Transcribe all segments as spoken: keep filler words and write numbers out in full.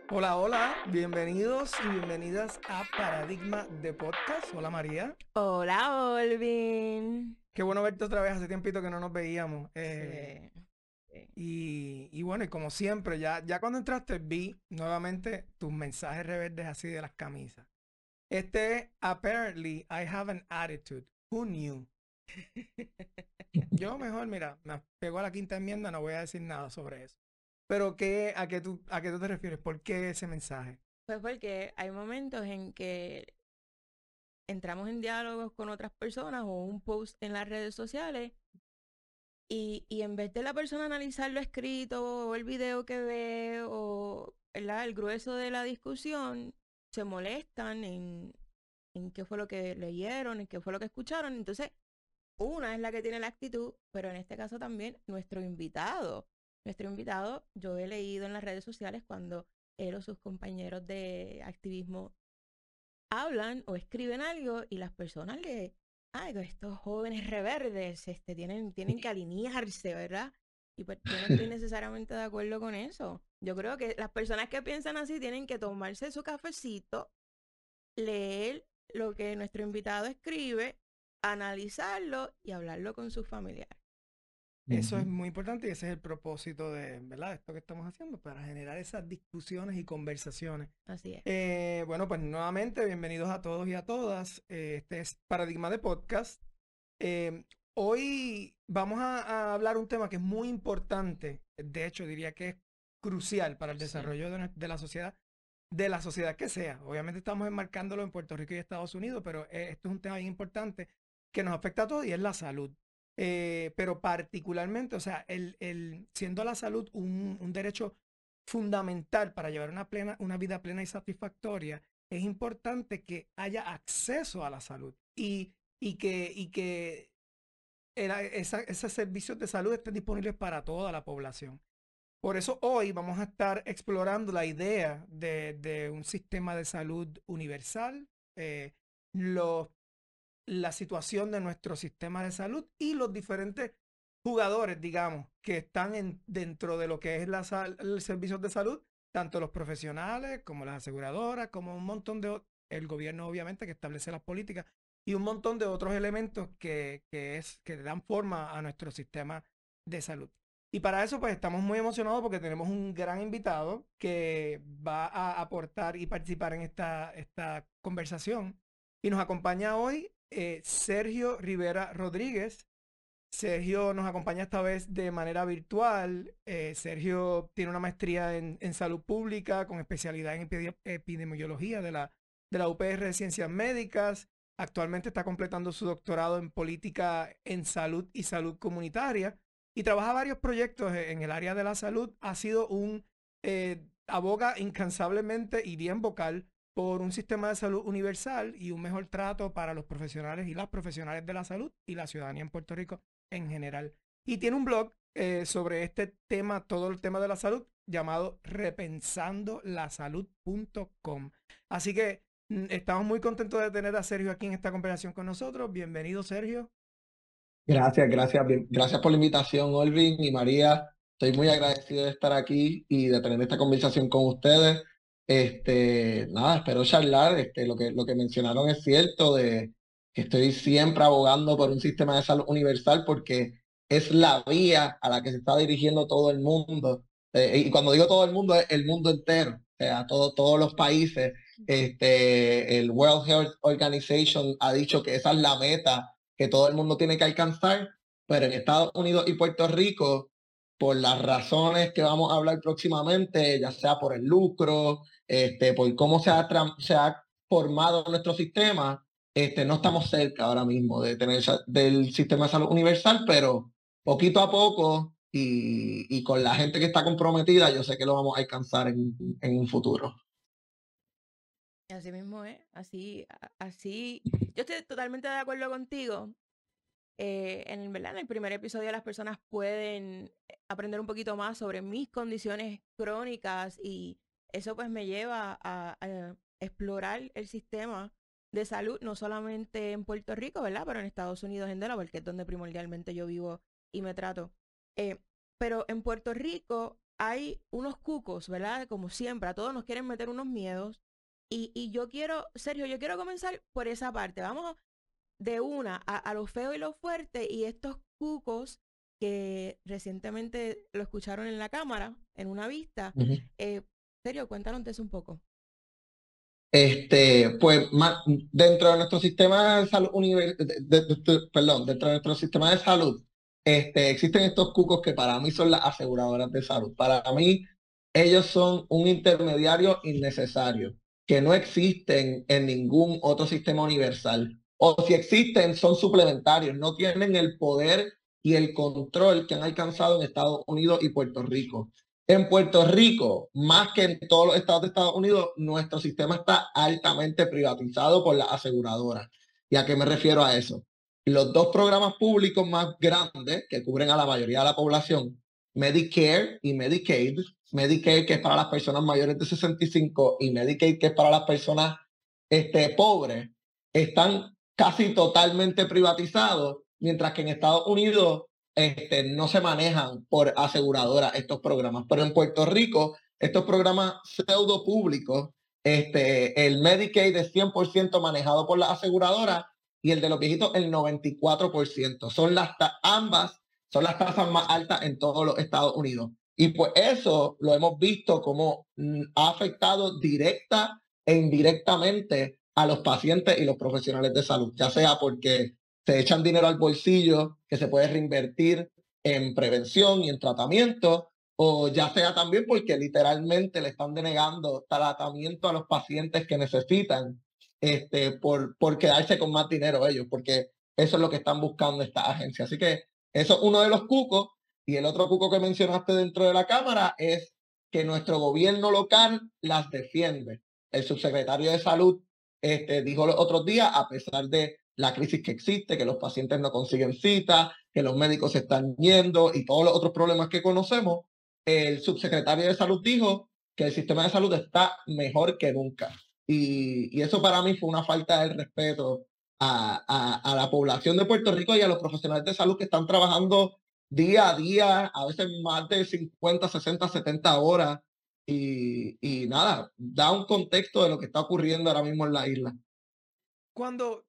Hola, hola, bienvenidos y bienvenidas a Paradigma de Podcast. Hola María, Hola, Olvin. qué bueno verte otra vez, hace tiempito que no nos veíamos. Eh, Sí, sí. y, y bueno, y como siempre, ya, ya cuando entraste vi nuevamente tus mensajes rebeldes así de las camisas. Este es Apparently I Have an Attitude. Who knew? Yo mejor, mira, me pegó a la quinta enmienda, no voy a decir nada sobre eso. Pero ¿qué, a qué tú, a qué tú te refieres? ¿Por qué ese mensaje? Pues porque hay momentos en que entramos en diálogos con otras personas o un post en las redes sociales y, y en vez de la persona analizar lo escrito o el video que ve o ¿verdad? El grueso de la discusión, se molestan en, en qué fue lo que leyeron, en qué fue lo que escucharon. Entonces, una es la que tiene la actitud, pero en este caso también nuestro invitado. Nuestro invitado, yo he leído en las redes sociales cuando él o sus compañeros de activismo hablan o escriben algo y las personas le, ay, estos jóvenes reverdes este, tienen, tienen que alinearse, ¿verdad? Y pues yo no estoy necesariamente de acuerdo con eso. Yo creo que las personas que piensan así tienen que tomarse su cafecito, leer lo que nuestro invitado escribe, analizarlo y hablarlo con sus familiares. Eso es Ujú. muy importante y ese es el propósito de, ¿verdad? Esto que estamos haciendo, para generar esas discusiones y conversaciones. Así es. Eh, bueno, pues nuevamente, bienvenidos a todos y a todas. Eh, este es Paradigma de Podcast. Eh, Hoy vamos a, a hablar un tema que es muy importante, de hecho diría que es crucial para el Sí. desarrollo de, nue- de la sociedad, de la sociedad que sea. Obviamente estamos enmarcándolo en Puerto Rico y Estados Unidos, pero eh, esto es un tema bien importante que nos afecta a todos y es la salud. Eh, pero particularmente, o sea, el, el, siendo la salud un, un derecho fundamental para llevar una, plena, una vida plena y satisfactoria, es importante que haya acceso a la salud y, y que, y que era- esa- esos servicios de salud estén disponibles para toda la población. Por eso hoy vamos a estar explorando la idea de, de un sistema de salud universal, eh, los la situación de nuestro sistema de salud y los diferentes jugadores, digamos, que están en, dentro de lo que es la sal, el servicio de salud, tanto los profesionales como las aseguradoras, como un montón de, el gobierno obviamente que establece las políticas y un montón de otros elementos que, que, es, que dan forma a nuestro sistema de salud. Y para eso pues estamos muy emocionados porque tenemos un gran invitado que va a aportar y participar en esta, esta conversación. Y nos acompaña hoy eh, Sergio Rivera Rodríguez. Sergio nos acompaña esta vez de manera virtual. Eh, Sergio tiene una maestría en, en salud pública con especialidad en epidemiología de la, de la U P R de Ciencias Médicas. Actualmente está completando su doctorado en política en salud y salud comunitaria y trabaja varios proyectos en el área de la salud. Ha sido un eh, aboga incansablemente y bien vocal por un sistema de salud universal y un mejor trato para los profesionales y las profesionales de la salud y la ciudadanía en Puerto Rico en general. Y tiene un blog eh, sobre este tema, todo el tema de la salud, llamado repensando la salud punto com. Así que mm, estamos muy contentos de tener a Sergio aquí en esta conversación con nosotros. Bienvenido, Sergio. Gracias, gracias, bien- gracias por la invitación, Olvin y María. Estoy muy agradecido de estar aquí y de tener esta conversación con ustedes. Este, nada, espero charlar. Este, lo que, lo que mencionaron es cierto, de que estoy siempre abogando por un sistema de salud universal porque es la vía a la que se está dirigiendo todo el mundo. Eh, y cuando digo todo el mundo, es el mundo entero, o sea, todo, todos los países. Este, el World Health Organization ha dicho que esa es la meta que todo el mundo tiene que alcanzar, pero en Estados Unidos y Puerto Rico, por las razones que vamos a hablar próximamente, ya sea por el lucro, este, por cómo se ha, se ha formado nuestro sistema, este, no estamos cerca ahora mismo de tener del sistema de salud universal, pero poquito a poco y, y con la gente que está comprometida, yo sé que lo vamos a alcanzar en, en un futuro. Así mismo es, así, a- así. Yo estoy totalmente de acuerdo contigo. Eh, en, ¿verdad? En el primer episodio las personas pueden eh, aprender un poquito más sobre mis condiciones crónicas y eso pues me lleva a, a explorar el sistema de salud, no solamente en Puerto Rico, ¿verdad? Pero en Estados Unidos en Delaware, que es donde primordialmente yo vivo y me trato. Eh, pero en Puerto Rico hay unos cucos, ¿verdad? Como siempre, a todos nos quieren meter unos miedos. Y, y yo quiero, Sergio, yo quiero comenzar por esa parte. Vamos de una a, a lo feo y lo fuerte y estos cucos que recientemente lo escucharon en la cámara, en una vista. Ujú. Eh, Sergio, cuéntanos de eso un poco. Este, pues ma- dentro de nuestro sistema de salud univer- de- de- de- de- perdón, dentro de nuestro sistema de salud, este, existen estos cucos que para mí son las aseguradoras de salud. Para mí, ellos son un intermediario innecesario, que no existen en ningún otro sistema universal. O si existen, son suplementarios, no tienen el poder y el control que han alcanzado en Estados Unidos y Puerto Rico. En Puerto Rico, más que en todos los estados de Estados Unidos, nuestro sistema está altamente privatizado por las aseguradoras. ¿Y a qué me refiero a eso? Los dos programas públicos más grandes que cubren a la mayoría de la población, Medicare y Medicaid, Medicare que es para las personas mayores de sesenta y cinco y Medicaid que es para las personas este, pobres, están casi totalmente privatizados, mientras que en Estados Unidos este, no se manejan por aseguradoras estos programas. Pero en Puerto Rico, estos programas pseudo públicos, este, el Medicaid es cien por ciento manejado por las aseguradoras y el de los viejitos el noventa y cuatro por ciento. Son las ambas son las tasas más altas en todos los Estados Unidos. Y pues eso lo hemos visto como mm, ha afectado directa e indirectamente a los pacientes y los profesionales de salud, ya sea porque se echan dinero al bolsillo que se puede reinvertir en prevención y en tratamiento, o ya sea también porque literalmente le están denegando tratamiento a los pacientes que necesitan este, por, por quedarse con más dinero ellos, porque eso es lo que están buscando esta agencia. Así que eso es uno de los cucos. Y el otro cuco que mencionaste dentro de la Cámara es que nuestro gobierno local las defiende. El subsecretario de Salud este, dijo los otros días, a pesar de la crisis que existe, que los pacientes no consiguen cita, que los médicos se están yendo y todos los otros problemas que conocemos, el subsecretario de Salud dijo que el sistema de salud está mejor que nunca. Y, y eso para mí fue una falta de respeto a, a, a la población de Puerto Rico y a los profesionales de salud que están trabajando día a día, a veces más de cincuenta, sesenta, setenta horas. Y, y nada, da un contexto de lo que está ocurriendo ahora mismo en la isla. Cuando,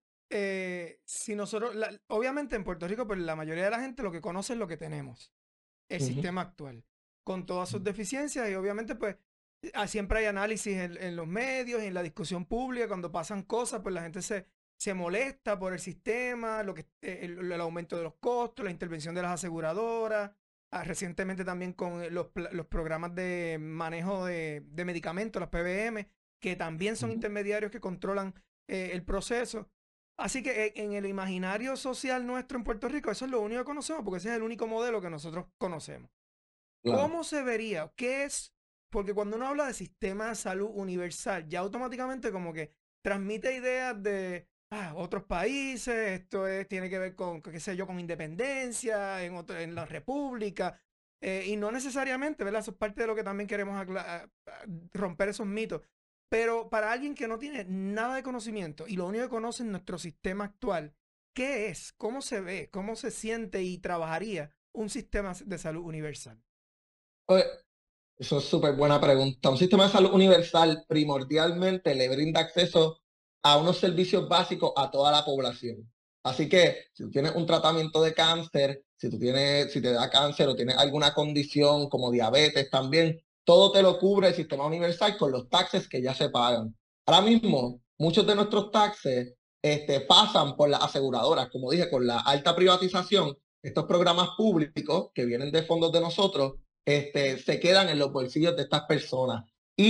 eh, si nosotros, la- obviamente en Puerto Rico, pues la mayoría de la gente lo que conoce es lo que tenemos, el Ujú. sistema actual, con todas sus deficiencias y obviamente pues ah, siempre hay análisis en, en los medios y en la discusión pública, cuando pasan cosas, pues la gente se, se molesta por el sistema, lo que, eh, el, el aumento de los costos, la intervención de las aseguradoras, ah, recientemente también con eh, los, pla- los programas de manejo de, de medicamentos, las P B M, que también son Ujú. intermediarios que controlan eh, el proceso. Así que eh, en el imaginario social nuestro en Puerto Rico, eso es lo único que conocemos, porque ese es el único modelo que nosotros conocemos. Claro. ¿Cómo se vería? ¿Qué es? Porque cuando uno habla de sistema de salud universal, ya automáticamente como que transmite ideas de ah, otros países, esto es, tiene que ver con, qué sé yo, con independencia, en, otro, en la república, eh, y no necesariamente, ¿verdad? Eso es parte de lo que también queremos acla- romper esos mitos. Pero para alguien que no tiene nada de conocimiento y lo único que conoce es nuestro sistema actual, ¿qué es? ¿Cómo se ve? ¿Cómo se siente y trabajaría un sistema de salud universal? Oye, eso es súper buena pregunta. Un sistema de salud universal primordialmente le brinda acceso a unos servicios básicos a toda la población. Así que si tú tienes un tratamiento de cáncer, si tú tienes, si te da cáncer o tienes alguna condición como diabetes también, todo te lo cubre el sistema universal con los taxes que ya se pagan. Ahora mismo, muchos de nuestros taxes este, pasan por las aseguradoras, como dije, con la alta privatización, estos programas públicos que vienen de fondos de nosotros este, se quedan en los bolsillos de estas personas.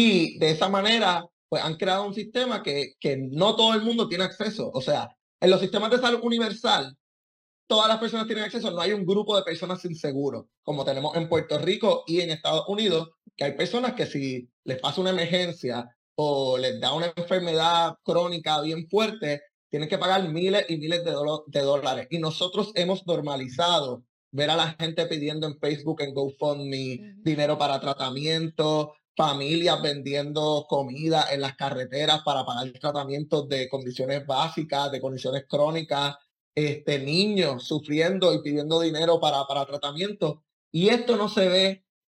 Y de esa manera, pues han creado un sistema que, que no todo el mundo tiene acceso. O sea, en los sistemas de salud universal, todas las personas tienen acceso, no hay un grupo de personas sin seguro, como tenemos en Puerto Rico y en Estados Unidos, que hay personas que si les pasa una emergencia o les da una enfermedad crónica bien fuerte, tienen que pagar miles y miles de, do de dólares. Y nosotros hemos normalizado ver a la gente pidiendo en Facebook, en GoFundMe, Ujú. dinero para tratamiento, familias vendiendo comida en las carreteras para pagar tratamientos de condiciones básicas, de condiciones crónicas, este, niños sufriendo y pidiendo dinero para, para tratamiento. Y esto no se ve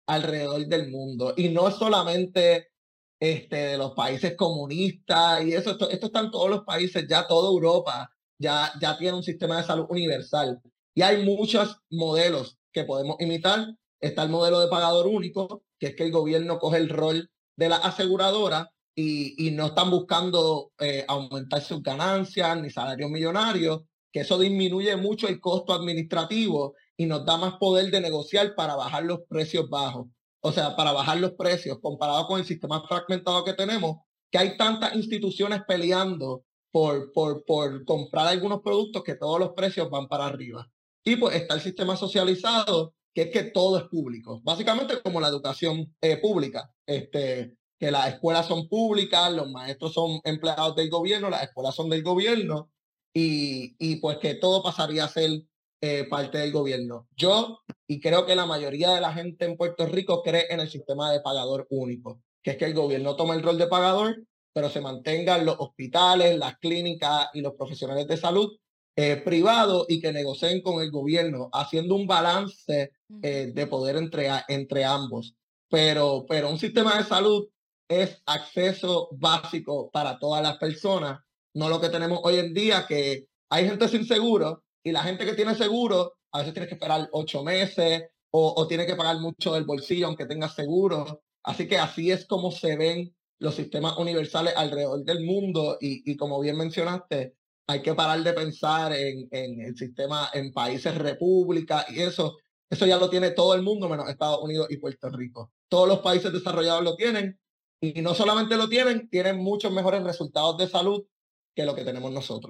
alrededor del mundo. Y no solamente este, de los países comunistas y eso, esto, esto está en todos los países, ya toda Europa ya, ya tiene un sistema de salud universal. Y hay muchos modelos que podemos imitar. Está el modelo de pagador único, que es que el gobierno coge el rol de la aseguradora y, y no están buscando eh, aumentar sus ganancias ni salarios millonarios, que eso disminuye mucho el costo administrativo y nos da más poder de negociar para bajar los precios bajos. O sea, para bajar los precios comparado con el sistema fragmentado que tenemos, que hay tantas instituciones peleando por, por, por comprar algunos productos que todos los precios van para arriba. Y pues está el sistema socializado, que es que todo es público. Básicamente como la educación eh, pública, este, que las escuelas son públicas, los maestros son empleados del gobierno, las escuelas son del gobierno, y, y pues que todo pasaría a ser eh, parte del gobierno. Yo, y creo que la mayoría de la gente en Puerto Rico cree en el sistema de pagador único, que es que el gobierno toma el rol de pagador, pero se mantengan los hospitales, las clínicas y los profesionales de salud eh, privados y que negocien con el gobierno, haciendo un balance eh, de poder entre, entre ambos. Pero, pero un sistema de salud es acceso básico para todas las personas, no lo que tenemos hoy en día, que hay gente sin seguro y la gente que tiene seguro a veces tiene que esperar ocho meses o, o tiene que pagar mucho del bolsillo aunque tenga seguro. Así que así es como se ven los sistemas universales alrededor del mundo y, y como bien mencionaste, hay que parar de pensar en, en el sistema en países república y eso, eso ya lo tiene todo el mundo menos Estados Unidos y Puerto Rico. Todos los países desarrollados lo tienen y no solamente lo tienen, tienen muchos mejores resultados de salud que lo que tenemos nosotros.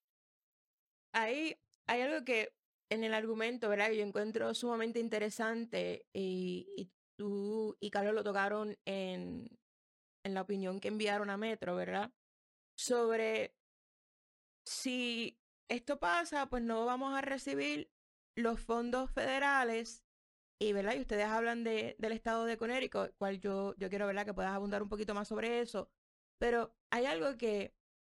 Ahí hay algo que en el argumento, ¿verdad? Que yo encuentro sumamente interesante y, y tú y Carlos lo tocaron en, en la opinión que enviaron a Metro, ¿verdad? Sobre si esto pasa, pues no vamos a recibir los fondos federales y, ¿verdad? Y ustedes hablan de, del estado de Connecticut, cual yo, yo quiero, ¿verdad? Que puedas abundar un poquito más sobre eso. Pero hay algo que,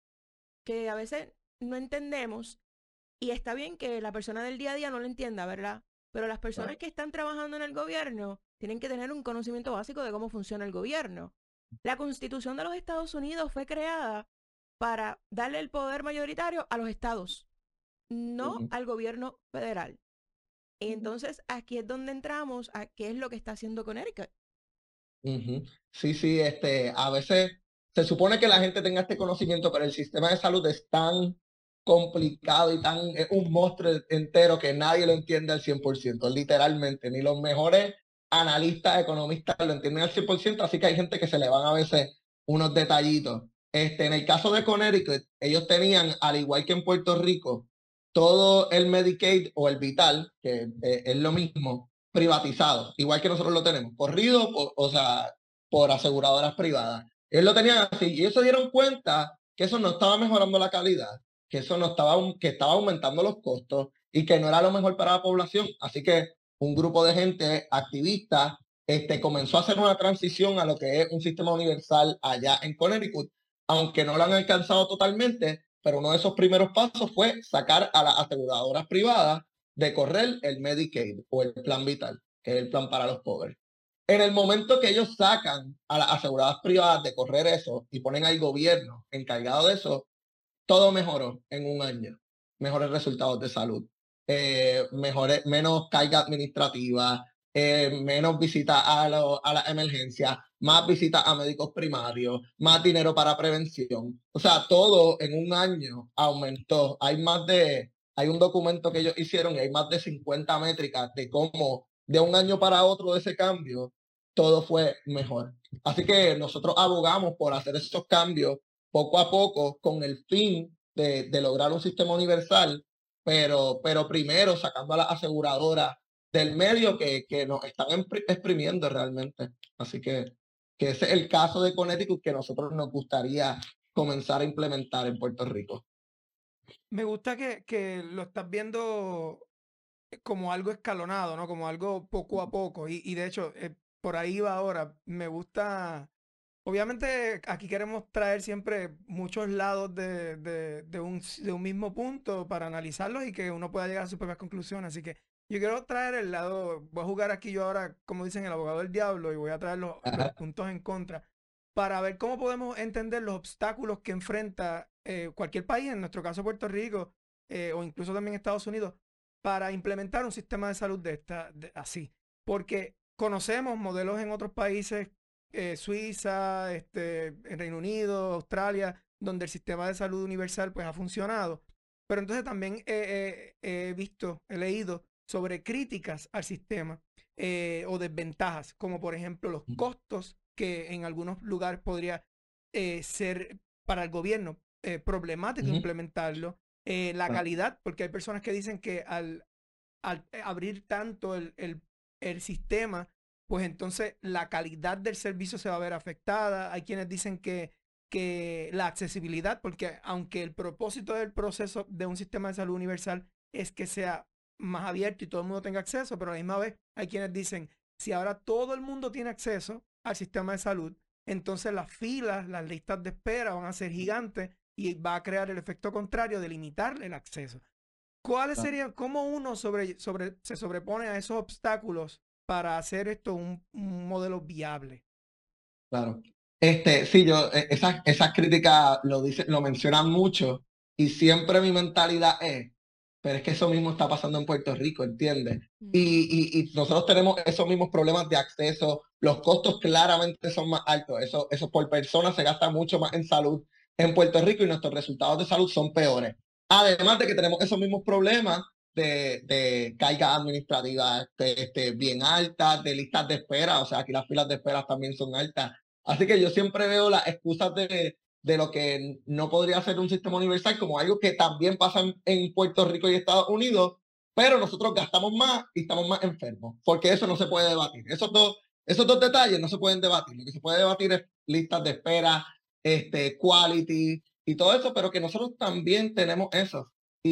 que a veces no entendemos y está bien que la persona del día a día no lo entienda, ¿verdad? Pero las personas que están trabajando en el gobierno tienen que tener un conocimiento básico de cómo funciona el gobierno. La Constitución de los Estados Unidos fue creada para darle el poder mayoritario a los estados, no Uh-huh. al gobierno federal. Y entonces aquí es donde entramos a qué es lo que está haciendo Connecticut. Uh-huh. Sí, sí, este, a veces se supone que la gente tenga este conocimiento, pero el sistema de salud es tan complicado y tan, es un monstruo entero que nadie lo entiende al cien por ciento, literalmente, ni los mejores analistas, economistas lo entienden al cien por ciento, así que hay gente que se le van a veces unos detallitos. Este, en el caso de Connecticut, ellos tenían, al igual que en Puerto Rico, todo el Medicaid o el Vital, que eh, es lo mismo, privatizado, igual que nosotros lo tenemos, corrido, o, o sea, por aseguradoras privadas. Ellos lo tenían así y ellos se dieron cuenta que eso no estaba mejorando la calidad, que eso no estaba, que estaba aumentando los costos y que no era lo mejor para la población. Así que un grupo de gente activista este, comenzó a hacer una transición a lo que es un sistema universal allá en Connecticut, aunque no lo han alcanzado totalmente, pero uno de esos primeros pasos fue sacar a las aseguradoras privadas de correr el Medicaid o el Plan Vital, que es el plan para los pobres. En el momento que ellos sacan a las aseguradoras privadas de correr eso y ponen al gobierno encargado de eso, todo mejoró en un año. Mejores resultados de salud, eh, mejores, menos carga administrativa, eh, menos visitas a, lo, a las emergencias, más visitas a médicos primarios, más dinero para prevención. O sea, todo en un año aumentó. Hay más de, hay un documento que ellos hicieron y hay más de cincuenta métricas de cómo de un año para otro de ese cambio, todo fue mejor. Así que nosotros abogamos por hacer esos cambios poco a poco con el fin de, de lograr un sistema universal, pero, pero primero sacando a las aseguradoras del medio que, que nos están exprimiendo realmente. Así que, que ese es el caso de Connecticut que nosotros nos gustaría comenzar a implementar en Puerto Rico. Me gusta que, que lo estás viendo como algo escalonado, ¿no? Como algo poco a poco. Y, y de hecho, eh, por ahí va ahora. Me gusta. Obviamente, aquí queremos traer siempre muchos lados de, de, de un, de un mismo punto para analizarlos y que uno pueda llegar a sus propias conclusiones. Así que Yo quiero traer el lado, voy a jugar aquí yo ahora, como dicen, el abogado del diablo y voy a traer los, los Ajá. puntos en contra para ver cómo podemos entender los obstáculos que enfrenta eh, cualquier país, en nuestro caso Puerto Rico, eh, o incluso también Estados Unidos, para implementar un sistema de salud de esta, de- así. Porque conocemos modelos en otros países, eh, Suiza, este, en Reino Unido, Australia, donde el sistema de salud universal pues ha funcionado. Pero entonces también he, he- he visto, he leído sobre críticas al sistema eh, o desventajas, como por ejemplo los costos que en algunos lugares podría eh, ser para el gobierno eh, problemático Ujú. implementarlo, eh, la Claro, calidad, porque hay personas que dicen que al, al abrir tanto el, el, el sistema, pues entonces la calidad del servicio se va a ver afectada. Hay quienes dicen que, que la accesibilidad, porque aunque el propósito del proceso de un sistema de salud universal es que sea más abierto y todo el mundo tenga acceso, pero a la misma vez hay quienes dicen, si ahora todo el mundo tiene acceso al sistema de salud, entonces las filas, las listas de espera van a ser gigantes y va a crear el efecto contrario de limitar el acceso. ¿Cuáles claro. serían, cómo uno sobre, sobre, se sobrepone a esos obstáculos para hacer esto un, un modelo viable? Claro. Este, sí, yo, eh, esas, esas críticas lo dice, lo mencionan mucho y siempre mi mentalidad es, pero es que eso mismo está pasando en Puerto Rico, ¿entiendes? Mm, Y, y, y nosotros tenemos esos mismos problemas de acceso, los costos claramente son más altos, eso, eso por persona se gasta mucho más en salud en Puerto Rico y nuestros resultados de salud son peores. Además de que tenemos esos mismos problemas de, de cargas administrativas este, este, bien altas, de listas de espera, o sea, aquí las filas de espera también son altas. Así que yo siempre veo las excusas de, de lo que no podría ser un sistema universal como algo que también pasa en, en Puerto Rico y Estados Unidos, pero nosotros gastamos más y estamos más enfermos, porque eso no se puede debatir. Esos dos, esos dos detalles no se pueden debatir. Lo que se puede debatir es listas de espera, este, quality y todo eso, pero que nosotros también tenemos eso.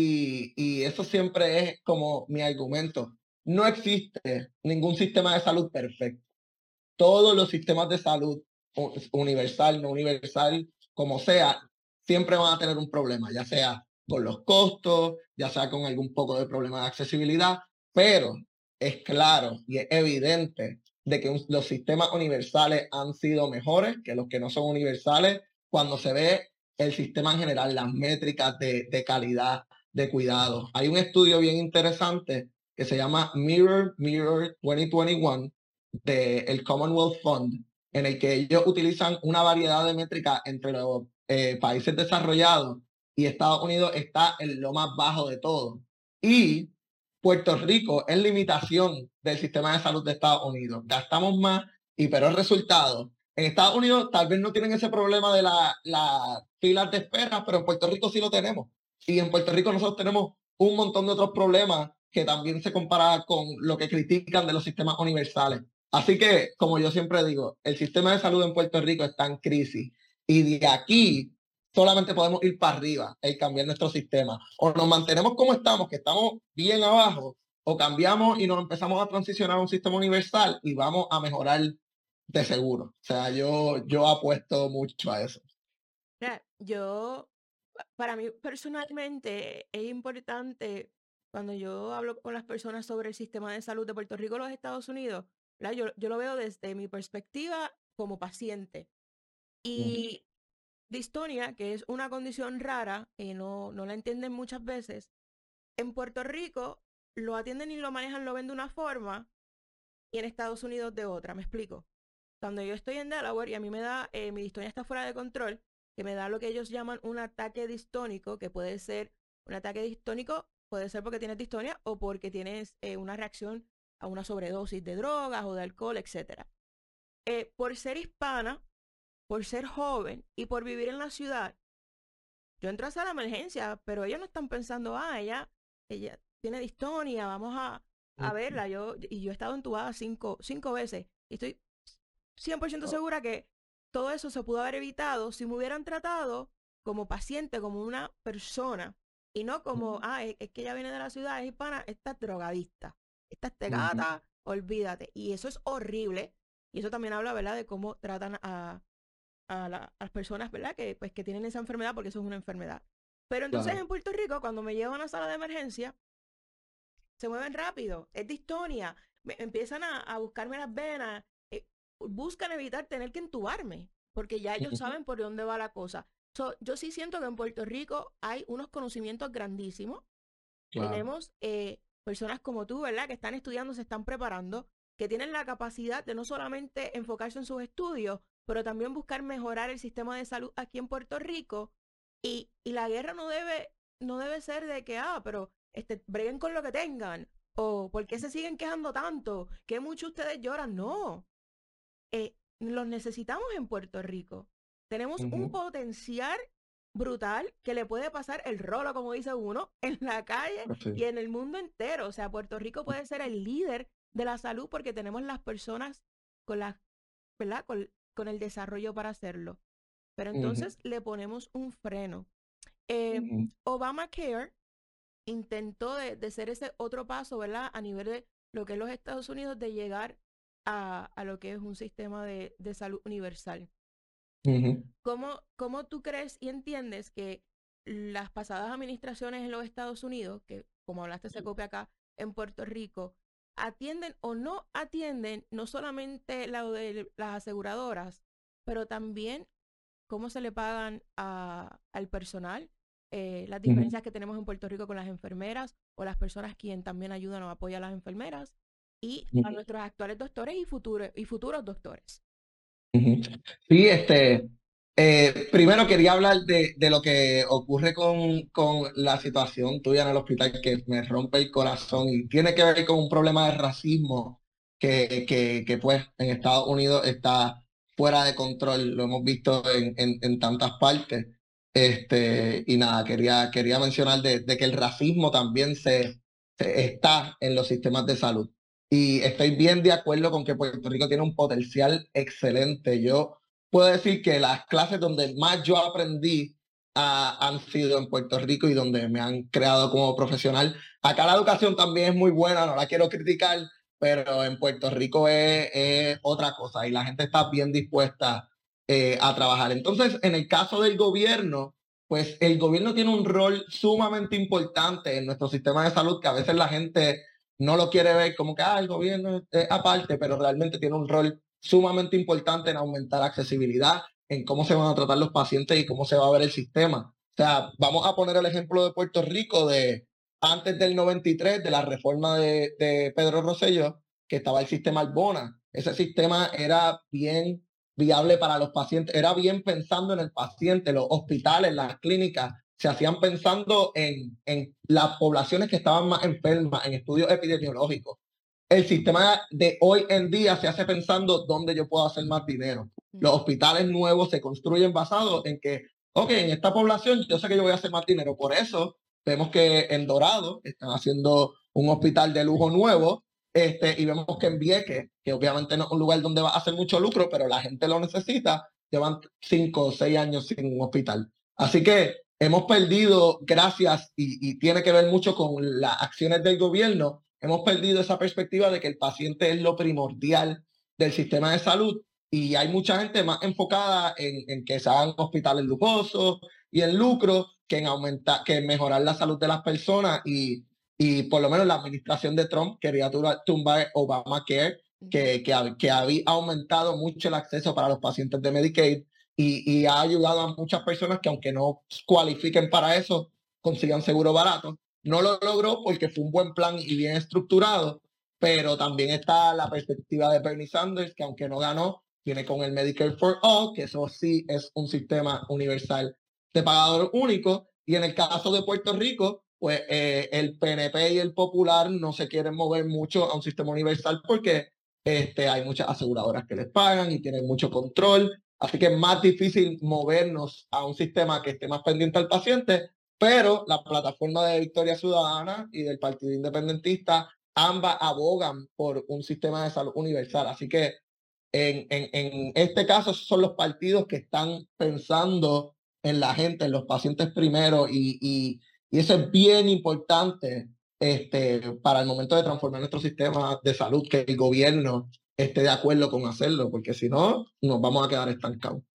Y, y eso siempre es como mi argumento. No existe ningún sistema de salud perfecto. Todos los sistemas de salud, universal, no universal, como sea, siempre van a tener un problema, ya sea con los costos, ya sea con algún poco de problema de accesibilidad, pero es claro y es evidente de que un, los sistemas universales han sido mejores que los que no son universales cuando se ve el sistema en general, las métricas de, de calidad, de cuidado. Hay un estudio bien interesante que se llama Mirror Mirror dos mil veintiuno del Commonwealth Fund, en el que ellos utilizan una variedad de métricas entre los eh, países desarrollados y Estados Unidos está en lo más bajo de todo. Y Puerto Rico es limitación del sistema de salud de Estados Unidos. Gastamos más y pero el resultado. En Estados Unidos tal vez no tienen ese problema de las la filas de espera, pero en Puerto Rico sí lo tenemos. Y en Puerto Rico nosotros tenemos un montón de otros problemas que también se compara con lo que critican de los sistemas universales. Así que, como yo siempre digo, el sistema de salud en Puerto Rico está en crisis y de aquí solamente podemos ir para arriba y cambiar nuestro sistema. O nos mantenemos como estamos, que estamos bien abajo, o cambiamos y nos empezamos a transicionar a un sistema universal y vamos a mejorar de seguro. O sea, yo, yo apuesto mucho a eso. mira, yo, pa- para mí personalmente es importante cuando yo hablo con las personas sobre el sistema de salud de Puerto Rico y los Estados Unidos, ¿verdad? Yo, yo lo veo desde mi perspectiva como paciente. Y distonia, que es una condición rara y no, no la entienden muchas veces, en Puerto Rico lo atienden y lo manejan, lo ven de una forma y en Estados Unidos de otra. Me explico. Cuando yo estoy en Delaware y a mí me da, eh, mi distonia está fuera de control, que me da lo que ellos llaman un ataque distónico, que puede ser un ataque distónico, puede ser porque tienes distonia o porque tienes eh, una reacción a una sobredosis de drogas o de alcohol, etcétera. Eh, por ser hispana, por ser joven y por vivir en la ciudad, yo entro a hacer la emergencia, pero ellos no están pensando, ah, ella, ella tiene distonia, vamos a, a verla. Yo, y yo he estado entubada cinco, cinco veces y estoy cien por ciento segura que todo eso se pudo haber evitado si me hubieran tratado como paciente, como una persona, y no como, ah, es, es que ella viene de la ciudad, es hispana, esta es drogadista, esta es tegata, olvídate. Y eso es horrible. Y eso también habla, ¿verdad?, de cómo tratan a, a, la, a las personas, ¿verdad?, que, pues, que tienen esa enfermedad, porque eso es una enfermedad. Pero entonces Claro. en Puerto Rico, cuando me llevan a una sala de emergencia, se mueven rápido, es distonia, me, empiezan a, a buscarme las venas, eh, buscan evitar tener que entubarme, porque ya ellos saben por dónde va la cosa. So, yo sí siento que en Puerto Rico hay unos conocimientos grandísimos. Claro. Tenemos eh, personas como tú, ¿verdad? Que están estudiando, se están preparando, que tienen la capacidad de no solamente enfocarse en sus estudios, pero también buscar mejorar el sistema de salud aquí en Puerto Rico. Y, y la guerra no debe, no debe ser de que, ah, pero este, breguen con lo que tengan. O ¿por qué se siguen quejando tanto? Que muchos ustedes lloran. No. Eh, los necesitamos en Puerto Rico. Tenemos un Ujú. potencial brutal que le puede pasar el rolo, como dice uno, en la calle Sí. y en el mundo entero. O sea, Puerto Rico puede ser el líder de la salud porque tenemos las personas con la, ¿verdad? Con, con el desarrollo para hacerlo. Pero Ujú. entonces le ponemos un freno. Eh, Ujú. Obamacare intentó de, de ser ese otro paso, ¿verdad? A nivel de lo que es los Estados Unidos, de llegar a, a lo que es un sistema de, de salud universal. Ujú. ¿Cómo, ¿Cómo tú crees y entiendes que las pasadas administraciones en los Estados Unidos, que como hablaste se copia acá en Puerto Rico, atienden o no atienden no solamente la de las aseguradoras, pero también cómo se le pagan a, al personal, eh, las Ujú. diferencias que tenemos en Puerto Rico con las enfermeras o las personas quien también ayudan o apoyan a las enfermeras y a Ujú. nuestros actuales doctores y, futuros y futuros doctores? Ujú. Sí, este, eh, primero quería hablar de, de lo que ocurre con, con la situación tuya en el hospital, que me rompe el corazón y tiene que ver con un problema de racismo que, que, que pues en Estados Unidos está fuera de control, lo hemos visto en, en, en tantas partes. Este, y nada, quería, quería mencionar de, de que el racismo también se, se está en los sistemas de salud. Y estoy bien de acuerdo con que Puerto Rico tiene un potencial excelente. Yo puedo decir que las clases donde más yo aprendí ah, han sido en Puerto Rico y donde me han creado como profesional. Acá la educación también es muy buena, no la quiero criticar, pero en Puerto Rico es, es otra cosa y la gente está bien dispuesta eh, a trabajar. Entonces, en el caso del gobierno, pues el gobierno tiene un rol sumamente importante en nuestro sistema de salud que a veces la gente no lo quiere ver como que ah, el gobierno es aparte, pero realmente tiene un rol sumamente importante en aumentar la accesibilidad, en cómo se van a tratar los pacientes y cómo se va a ver el sistema. O sea, vamos a poner el ejemplo de Puerto Rico de antes del noventa y tres, de la reforma de, de Pedro Rosselló, que estaba el sistema Arbona. Ese sistema era bien viable para los pacientes, era bien pensando en el paciente, los hospitales, las clínicas, se hacían pensando en, en las poblaciones que estaban más enfermas, en estudios epidemiológicos. El sistema de hoy en día se hace pensando dónde yo puedo hacer más dinero. Los hospitales nuevos se construyen basados en que, ok, en esta población yo sé que yo voy a hacer más dinero. Por eso vemos que en Dorado están haciendo un hospital de lujo nuevo, este, y vemos que en Vieques, que obviamente no es un lugar donde va a hacer mucho lucro, pero la gente lo necesita, llevan cinco o seis años sin un hospital. Así que hemos perdido, gracias, y, y tiene que ver mucho con las acciones del gobierno, hemos perdido esa perspectiva de que el paciente es lo primordial del sistema de salud y hay mucha gente más enfocada en, en que se hagan hospitales lujosos y en lucro que en aumentar, que en mejorar la salud de las personas y, y por lo menos la administración de Trump quería tumbar Obamacare, que, que, que había aumentado mucho el acceso para los pacientes de Medicaid y, y ha ayudado a muchas personas que aunque no cualifiquen para eso, consigan seguro barato. No lo logró porque fue un buen plan y bien estructurado, pero también está la perspectiva de Bernie Sanders, que aunque no ganó, viene con el Medicare for All, que eso sí es un sistema universal de pagador único. Y en el caso de Puerto Rico, pues eh, el P N P y el Popular no se quieren mover mucho a un sistema universal porque este, hay muchas aseguradoras que les pagan y tienen mucho control. Así que es más difícil movernos a un sistema que esté más pendiente al paciente, pero la plataforma de Victoria Ciudadana y del Partido Independentista, ambas abogan por un sistema de salud universal. Así que en, en, en este caso son los partidos que están pensando en la gente, en los pacientes primero, y, y, y eso es bien importante este, para el momento de transformar nuestro sistema de salud, que el gobierno esté de acuerdo con hacerlo, porque si no, nos vamos a quedar estancados.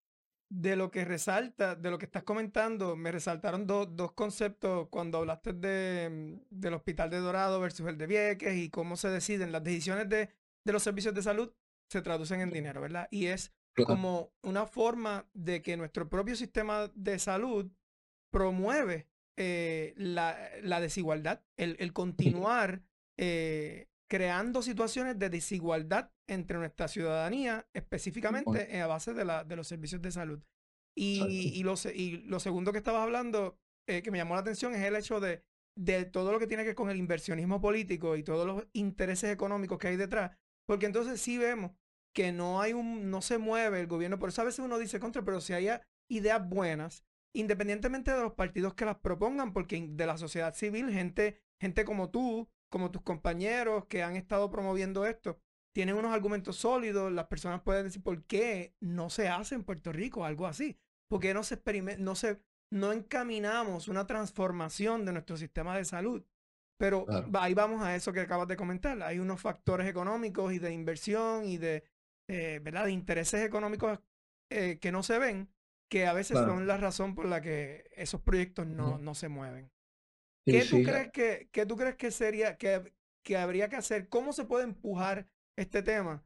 de lo que resalta, de lo que estás comentando, me resaltaron dos dos conceptos cuando hablaste de, mm, del Hospital de Dorado versus el de Vieques y cómo se deciden las decisiones de, de los servicios de salud se traducen en dinero, ¿verdad? Y es Claro. como una forma de que nuestro propio sistema de salud promueve eh, la, la desigualdad, el, el continuar eh, creando situaciones de desigualdad entre nuestra ciudadanía, específicamente eh, a base de, la, de los servicios de salud. Y, y, lo, se- y lo segundo que estabas hablando, eh, que me llamó la atención, es el hecho de, de todo lo que tiene que ver con el inversionismo político y todos los intereses económicos que hay detrás, porque entonces sí vemos que no hay un, no se mueve el gobierno, por eso a veces uno dice contra, pero si hay ideas buenas, independientemente de los partidos que las propongan, porque de la sociedad civil, gente, gente como tú, como tus compañeros que han estado promoviendo esto, tienen unos argumentos sólidos, las personas pueden decir por qué no se hace en Puerto Rico algo así, por qué no se experimenta, no se, no encaminamos una transformación de nuestro sistema de salud. Pero Claro. ahí vamos a eso que acabas de comentar. Hay unos factores económicos y de inversión y de, eh, ¿verdad? De intereses económicos eh, que no se ven, que a veces Claro. son la razón por la que esos proyectos no, Ujú. no se mueven. Sí, ¿Qué tú sí. crees que, qué tú crees que sería, que, que habría que hacer? ¿Cómo se puede empujar este tema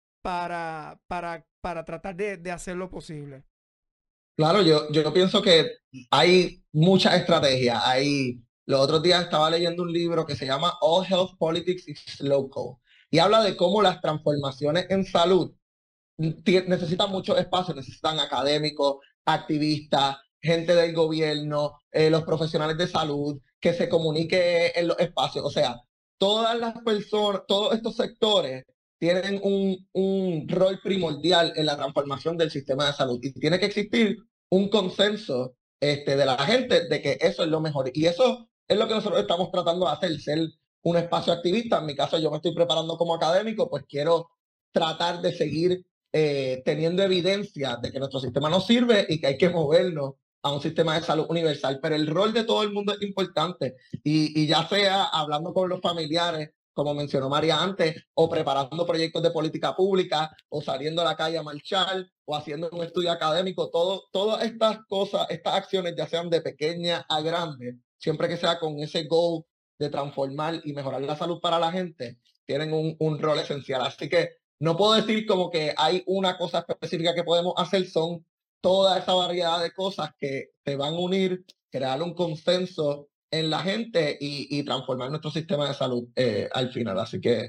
para, para, para tratar de, de hacer lo posible? Claro, yo, yo pienso que hay muchas estrategias. Hay, los otros días estaba leyendo un libro que se llama All Health Politics is Local y habla de cómo las transformaciones en salud tie- necesitan mucho espacio, necesitan académicos, activistas, gente del gobierno, eh, los profesionales de salud, que se comunique en los espacios. O sea, todas las personas, todos estos sectores tienen un, un rol primordial en la transformación del sistema de salud y tiene que existir un consenso este, de la gente de que eso es lo mejor. Y eso es lo que nosotros estamos tratando de hacer, ser un espacio activista. En mi caso, yo me estoy preparando como académico, pues quiero tratar de seguir eh, teniendo evidencia de que nuestro sistema no sirve y que hay que movernos a un sistema de salud universal. Pero el rol de todo el mundo es importante y, y ya sea hablando con los familiares, como mencionó María antes, o preparando proyectos de política pública, o saliendo a la calle a marchar, o haciendo un estudio académico, todo, todas estas cosas, estas acciones, ya sean de pequeña a grande, siempre que sea con ese goal de transformar y mejorar la salud para la gente, tienen un, un rol esencial. Así que no puedo decir como que hay una cosa específica que podemos hacer, son toda esa variedad de cosas que te van a unir, crear un consenso en la gente y, y transformar nuestro sistema de salud eh, al final. Así que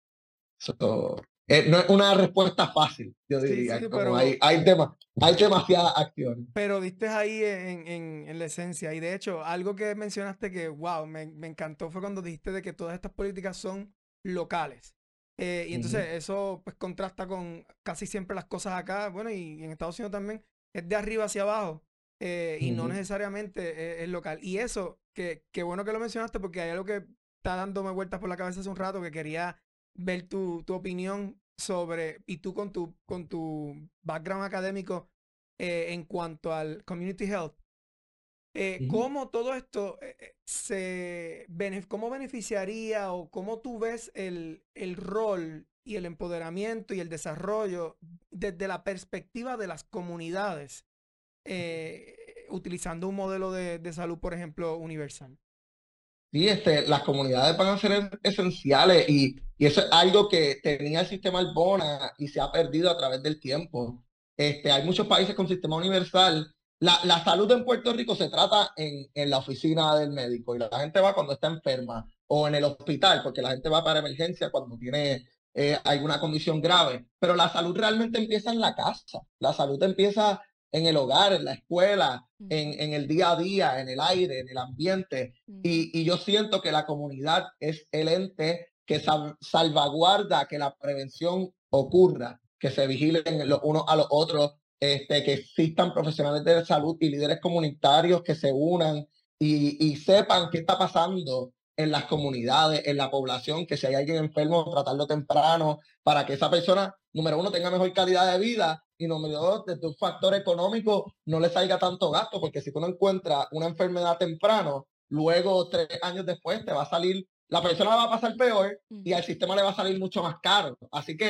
eso, eh, no es una respuesta fácil, yo Sí, diría, sí, como hay, pero, hay, dema- hay demasiadas acciones. pero diste ahí en, en, en la esencia. Y de hecho, algo que mencionaste que, wow, me, me encantó fue cuando dijiste de que todas estas políticas son locales. Eh, y entonces Ujú, eso pues contrasta con casi siempre las cosas acá, bueno, y en Estados Unidos también, es de arriba hacia abajo eh, y no ujú. necesariamente es, es local. Y eso, que, que bueno que lo mencionaste porque hay algo que está dándome vueltas por la cabeza hace un rato que quería ver tu, tu opinión sobre, y tú con tu, con tu background académico eh, en cuanto al community health, eh, Ujú. cómo todo esto eh, eh, se bene- cómo beneficiaría o cómo tú ves el, el rol y el empoderamiento y el desarrollo desde la perspectiva de las comunidades, eh, utilizando un modelo de, de salud, por ejemplo, universal. Sí, este, las comunidades van a ser es- esenciales y, y eso es algo que tenía el sistema Albona y se ha perdido a través del tiempo. Este, hay muchos países con sistema universal. La, la salud en Puerto Rico se trata en, en la oficina del médico y la gente va cuando está enferma o en el hospital, porque la gente va para emergencia cuando tiene eh, alguna condición grave. Pero la salud realmente empieza en la casa. La salud empieza en el hogar, en la escuela, en, Ujú, en el día a día, en el aire, en el ambiente. ujú, Y, y yo siento que la comunidad es el ente que sal- salvaguarda que la prevención ocurra, que se vigilen los unos a los otros, este, que existan profesionales de salud y líderes comunitarios que se unan y, y sepan qué está pasando en las comunidades, en la población, que si hay alguien enfermo, tratarlo temprano, para que esa persona, número uno, tenga mejor calidad de vida y número dos, desde un factor económico no le salga tanto gasto, porque si tú no encuentras una enfermedad temprano, luego tres años después te va a salir, la persona la va a pasar peor y al ujú. sistema le va a salir mucho más caro. Así que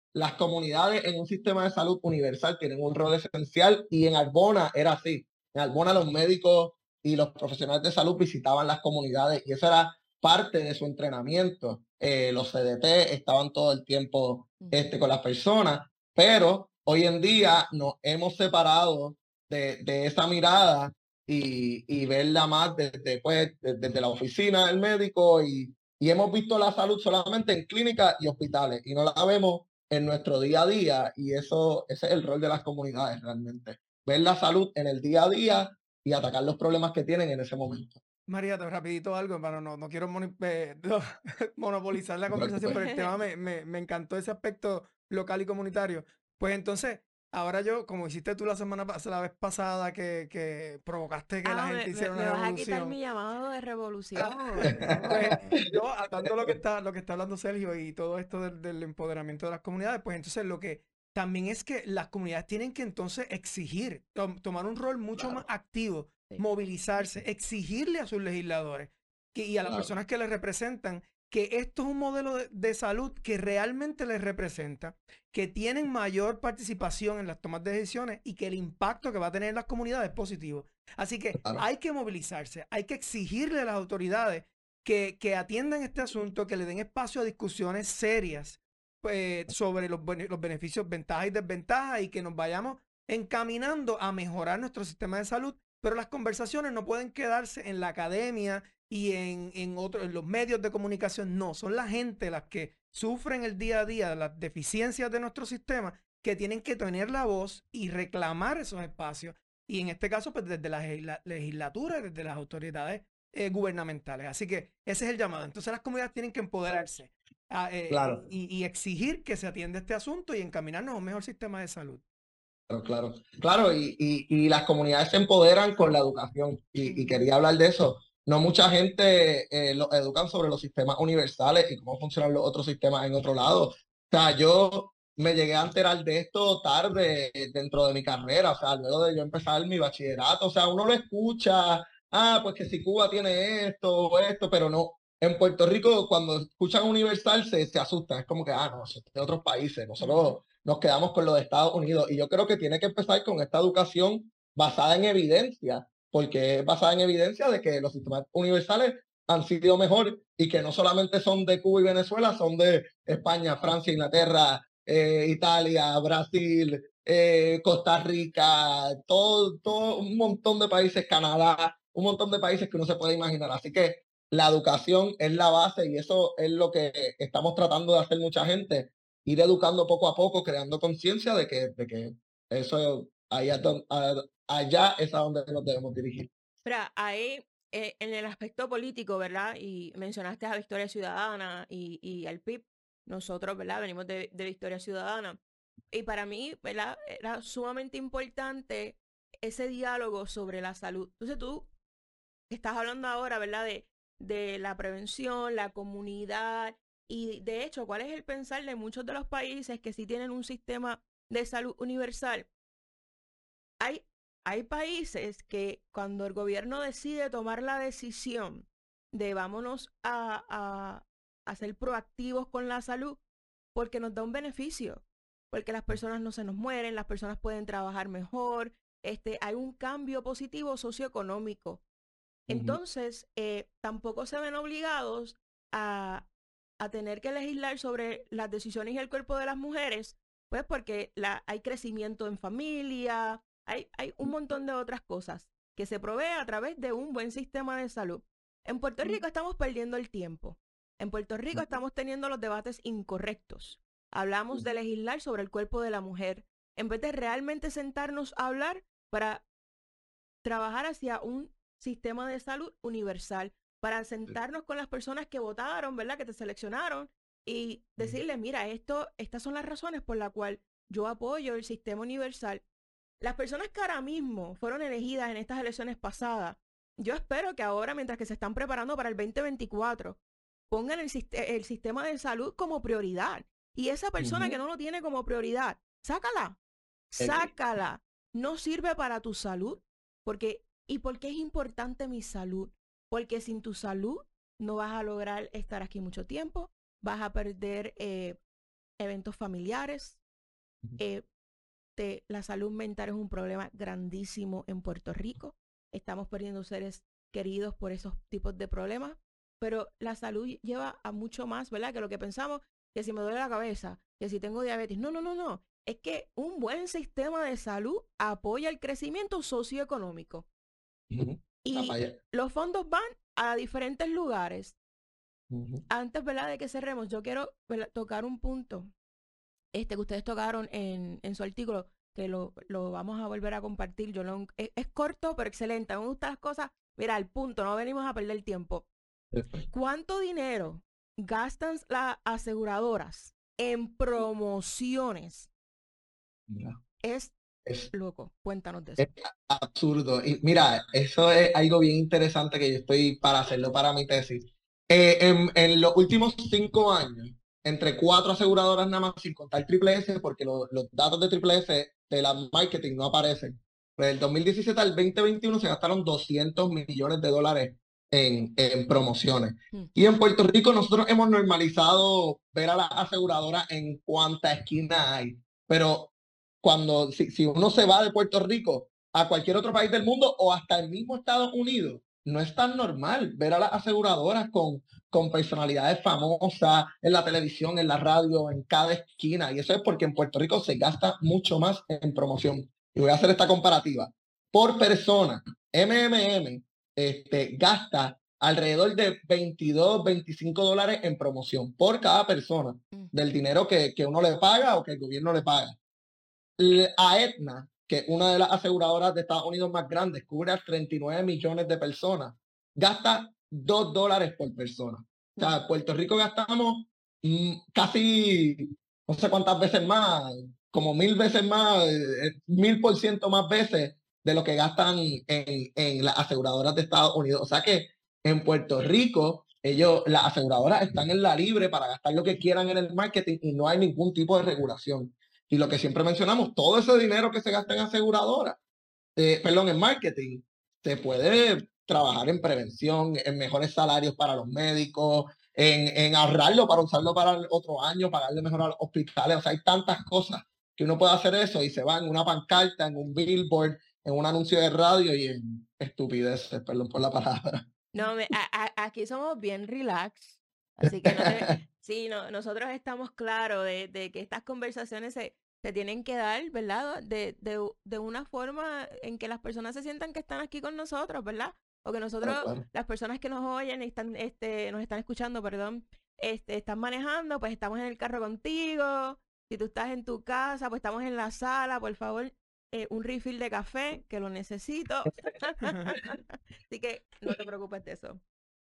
las comunidades en un sistema de salud universal tienen un rol esencial y en Arbona era así. En Arbona los médicos y los profesionales de salud visitaban las comunidades y eso era parte de su entrenamiento. Eh, los C D T estaban todo el tiempo este, con las personas, pero hoy en día nos hemos separado de, de esa mirada y, y verla más desde, pues, desde, desde la oficina del médico y, y hemos visto la salud solamente en clínicas y hospitales y no la vemos en nuestro día a día y eso ese es el rol de las comunidades realmente. Ver la salud en el día a día y atacar los problemas que tienen en ese momento. María, te rapidito algo, para no, no quiero moni- eh, no, monopolizar la No te conversación, pero el preocupes. tema me, me, me encantó ese aspecto local y comunitario. Pues entonces, ahora yo, como hiciste tú la semana pasada, la vez pasada que, que provocaste que la Ah, me, gente me, hiciera me una vas a quitar revolución. mi llamado de revolución. Pues yo, atando lo que está, lo que está hablando Sergio y todo esto del, del empoderamiento de las comunidades, pues entonces lo que también es que las comunidades tienen que entonces exigir, tom- tomar un rol mucho más Claro, activo, Sí. movilizarse, exigirle a sus legisladores que, y a las claro, personas que les representan que esto es un modelo de, de salud que realmente les representa, que tienen mayor participación en las tomas de decisiones y que el impacto que va a tener en las comunidades es positivo. Así que claro. hay que movilizarse, hay que exigirle a las autoridades que, que atiendan este asunto, que le den espacio a discusiones serias pues, sobre los, bene- los beneficios, ventajas y desventajas y que nos vayamos encaminando a mejorar nuestro sistema de salud, pero las conversaciones no pueden quedarse en la academia y en, en, otro- en los medios de comunicación, no, son la gente las que sufren el día a día las deficiencias de nuestro sistema que tienen que tener la voz y reclamar esos espacios y en este caso, pues desde la legisla- legislatura, desde las autoridades eh, gubernamentales. Así que ese es el llamado. Entonces las comunidades tienen que empoderarse ah, eh, Claro. y, y exigir que se atienda este asunto y encaminarnos a un mejor sistema de salud. Claro, claro, claro, y, y, y las comunidades se empoderan con la educación, y, y quería hablar de eso. No mucha gente eh, lo educan sobre los sistemas universales y cómo funcionan los otros sistemas en otro lado. O sea, yo me llegué a enterar de esto tarde eh, dentro de mi carrera, o sea, luego de yo empezar mi bachillerato, o sea, uno lo escucha, ah, pues que si Cuba tiene esto o esto, pero no. En Puerto Rico, cuando escuchan universal, se, se asustan, es como que, ah, no, eso es de otros países, nosotros nos quedamos con lo de Estados Unidos. Y yo creo que tiene que empezar con esta educación basada en evidencia, porque es basada en evidencia de que los sistemas universales han sido mejor y que no solamente son de Cuba y Venezuela, son de España, Francia, Inglaterra, eh, Italia, Brasil, eh, Costa Rica, todo, todo un montón de países, Canadá, un montón de países que uno se puede imaginar. Así que la educación es la base y eso es lo que estamos tratando de hacer mucha gente, ir educando poco a poco, creando conciencia de que, de que eso allá, es don- a- allá es a donde nos debemos dirigir. Mira, ahí eh, en el aspecto político, ¿verdad? Y mencionaste a Victoria Ciudadana y, y al P I B. Nosotros, ¿verdad? Venimos de, de Victoria Ciudadana. Y para mí, ¿verdad? Era sumamente importante ese diálogo sobre la salud. Entonces tú estás hablando ahora, ¿verdad? De, de la prevención, la comunidad y de hecho, ¿cuál es el pensar de muchos de los países que sí tienen un sistema de salud universal? Hay, hay países que cuando el gobierno decide tomar la decisión de vámonos a, a, a ser proactivos con la salud, porque nos da un beneficio, porque las personas no se nos mueren, las personas pueden trabajar mejor, este, hay un cambio positivo socioeconómico. Ujú. Entonces, eh, tampoco se ven obligados a, a tener que legislar sobre las decisiones y el cuerpo de las mujeres, pues porque la, hay crecimiento en familia, hay, hay un montón de otras cosas que se provee a través de un buen sistema de salud. En Puerto Rico estamos perdiendo el tiempo. En Puerto Rico estamos teniendo los debates incorrectos. Hablamos de legislar sobre el cuerpo de la mujer en vez de realmente sentarnos a hablar para trabajar hacia un sistema de salud universal, para sentarnos con las personas que votaron, ¿verdad? Que te seleccionaron y decirle, mira, esto, estas son las razones por las cuales yo apoyo el sistema universal. Las personas que ahora mismo fueron elegidas en estas elecciones pasadas, yo espero que ahora, mientras que se están preparando para el veinte veinticuatro, pongan el, el sistema de salud como prioridad. Y esa persona Ujú. que no lo tiene como prioridad, sácala, Ok. sácala. No sirve para tu salud. Porque, ¿y por qué es importante mi salud? Porque sin tu salud no vas a lograr estar aquí mucho tiempo, vas a perder eh, eventos familiares. Eh, de, la salud mental es un problema grandísimo en Puerto Rico. Estamos perdiendo seres queridos por esos tipos de problemas, pero la salud lleva a mucho más, ¿verdad? Que lo que pensamos, que si me duele la cabeza, que si tengo diabetes. No, no, no, no. Es que un buen sistema de salud apoya el crecimiento socioeconómico. Uh-huh. Y los fondos van a diferentes lugares. Uh-huh. Antes, ¿verdad?, de que cerremos, yo quiero, ¿verdad?, tocar un punto este que ustedes tocaron en, en su artículo, que lo, lo vamos a volver a compartir. Yo lo, es, es corto, pero excelente. Me gustan las cosas, mira, al punto, no venimos a perder tiempo. ¿Cuánto dinero gastan las aseguradoras en promociones? Mira. Es, es loco. Cuéntanos de eso. Es absurdo. Y mira, eso es algo bien interesante que yo estoy para hacerlo para mi tesis. Eh, en, en los últimos cinco años, entre cuatro aseguradoras nada más, sin contar Triple S, porque lo, los datos de Triple S de la marketing no aparecen. Pues del dos mil diecisiete al veinte veintiuno se gastaron doscientos millones de dólares en, en promociones. Hmm. Y en Puerto Rico nosotros hemos normalizado ver a las aseguradoras en cuánta esquina hay. Pero cuando, si, si uno se va de Puerto Rico a cualquier otro país del mundo o hasta el mismo Estados Unidos, no es tan normal ver a las aseguradoras con, con personalidades famosas en la televisión, en la radio, en cada esquina. Y eso es porque en Puerto Rico se gasta mucho más en promoción. Y voy a hacer esta comparativa. Por persona, M M M este, gasta alrededor de veintidós, veinticinco dólares en promoción por cada persona del dinero que, que uno le paga o que el gobierno le paga. A Aetna, que es una de las aseguradoras de Estados Unidos más grandes, cubre a treinta y nueve millones de personas, gasta dos dólares por persona. O sea, en Puerto Rico gastamos mmm, casi, no sé cuántas veces más, como mil veces más, eh, mil por ciento más veces de lo que gastan en, en las aseguradoras de Estados Unidos. O sea que en Puerto Rico, ellos, las aseguradoras están en la libre para gastar lo que quieran en el marketing y no hay ningún tipo de regulación. Y lo que siempre mencionamos, todo ese dinero que se gasta en aseguradora, eh, perdón, en marketing, se puede trabajar en prevención, en mejores salarios para los médicos, en, en ahorrarlo para usarlo para el otro año, pagarle mejor a los hospitales. O sea, hay tantas cosas que uno puede hacer eso y se va en una pancarta, en un billboard, en un anuncio de radio y en estupideces, perdón por la palabra. No, me, a, a, aquí somos bien relax, así que no te, sí, no, nosotros estamos claros de, de que estas conversaciones se, se tienen que dar, ¿verdad? De, de, de una forma en que las personas se sientan que están aquí con nosotros, ¿verdad? O que nosotros, claro, claro. Las personas que nos oyen, están, este, nos están escuchando, perdón, este, están manejando, pues estamos en el carro contigo. Si tú estás en tu casa, pues estamos en la sala, por favor. Eh, un refill de café, que lo necesito. Así que no te preocupes de eso.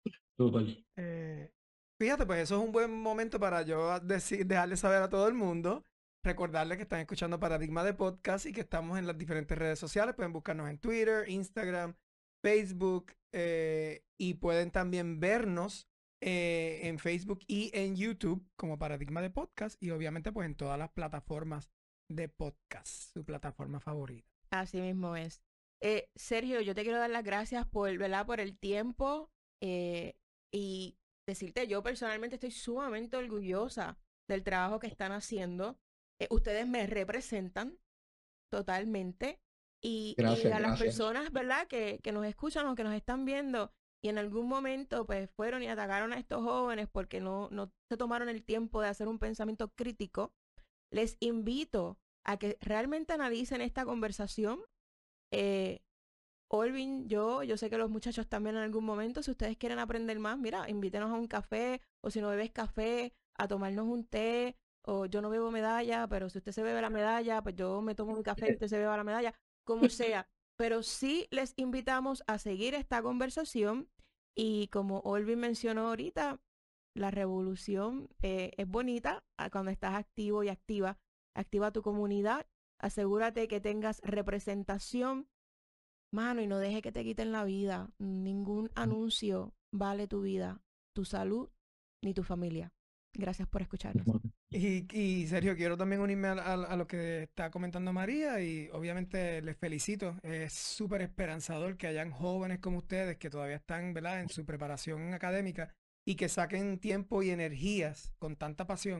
Eh, fíjate, pues eso es un buen momento para yo decir, dejarle saber a todo el mundo, recordarles que están escuchando Paradigma de Podcast y que estamos en las diferentes redes sociales. Pueden buscarnos en Twitter, Instagram, Facebook eh, y pueden también vernos eh, en Facebook y en YouTube como Paradigma de Podcast y obviamente pues en todas las plataformas de podcast, su plataforma favorita. Así mismo es. Eh, Sergio, yo te quiero dar las gracias por, ¿verdad?, por el tiempo eh, y decirte, yo personalmente estoy sumamente orgullosa del trabajo que están haciendo. Eh, ustedes me representan totalmente y, gracias, y a las gracias. personas, ¿verdad?, que, que nos escuchan o que nos están viendo y en algún momento pues fueron y atacaron a estos jóvenes porque no, no se tomaron el tiempo de hacer un pensamiento crítico. Les invito a que realmente analicen esta conversación. Eh, Olvin, yo, yo sé que los muchachos también en algún momento, si ustedes quieren aprender más, mira, invítenos a un café, o si no bebes café, a tomarnos un té, o yo no bebo medalla, pero si usted se bebe la medalla, pues yo me tomo mi café y usted se beba la medalla, como sea. Pero sí les invitamos a seguir esta conversación y como Olvin mencionó ahorita, la revolución eh, es bonita cuando estás activo y activa. Activa tu comunidad, asegúrate que tengas representación, mano, y no deje que te quiten la vida. Ningún anuncio vale tu vida, tu salud, ni tu familia. Gracias por escucharnos. Y, y Sergio, quiero también unirme a, a, a lo que está comentando María y obviamente les felicito. Es súper esperanzador que hayan jóvenes como ustedes que todavía están, ¿verdad?, en su preparación académica y que saquen tiempo y energías con tanta pasión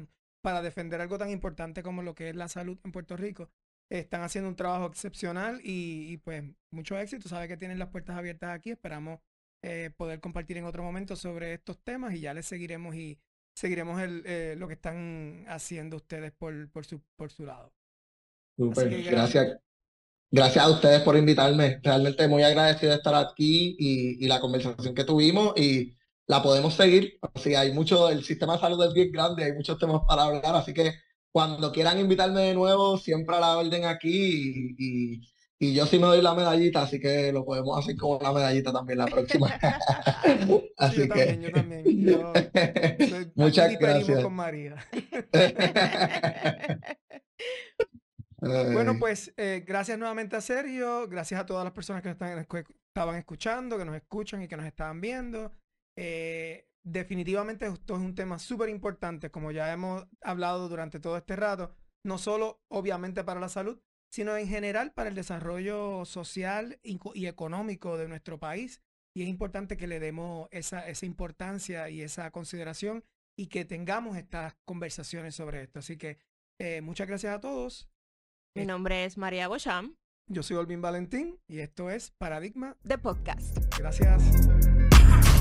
para defender algo tan importante como lo que es la salud en Puerto Rico. Están haciendo un trabajo excepcional y, y pues mucho éxito. Sabe que tienen las puertas abiertas aquí. Esperamos eh, poder compartir en otro momento sobre estos temas y ya les seguiremos y seguiremos el, eh, lo que están haciendo ustedes por, por, su, por su lado. Súper, Así que gracias. Gracias a ustedes por invitarme. Realmente muy agradecido de estar aquí y, y la conversación que tuvimos y la podemos seguir. Así hay mucho, el sistema de salud es bien grande, hay muchos temas para hablar, así que cuando quieran invitarme de nuevo, siempre a la orden aquí y, y, y yo sí me doy la medallita, así que lo podemos hacer con una medallita también la próxima. sí, yo Así también, que yo también. Yo soy- aquí muchas diferimos gracias. con María. Ay, Bueno, pues eh, gracias nuevamente a Sergio, gracias a todas las personas que nos están, escu- estaban escuchando, que nos escuchan y que nos estaban viendo. Eh, definitivamente esto es un tema súper importante, como ya hemos hablado durante todo este rato, no solo obviamente para la salud, sino en general para el desarrollo social y, co- y económico de nuestro país. Y es importante que le demos esa, esa importancia y esa consideración y que tengamos estas conversaciones sobre esto. Así que eh, muchas gracias a todos. Mi nombre es María Bocham, Yo soy Olvin Valentín y esto es Paradigma. de Podcast. Gracias.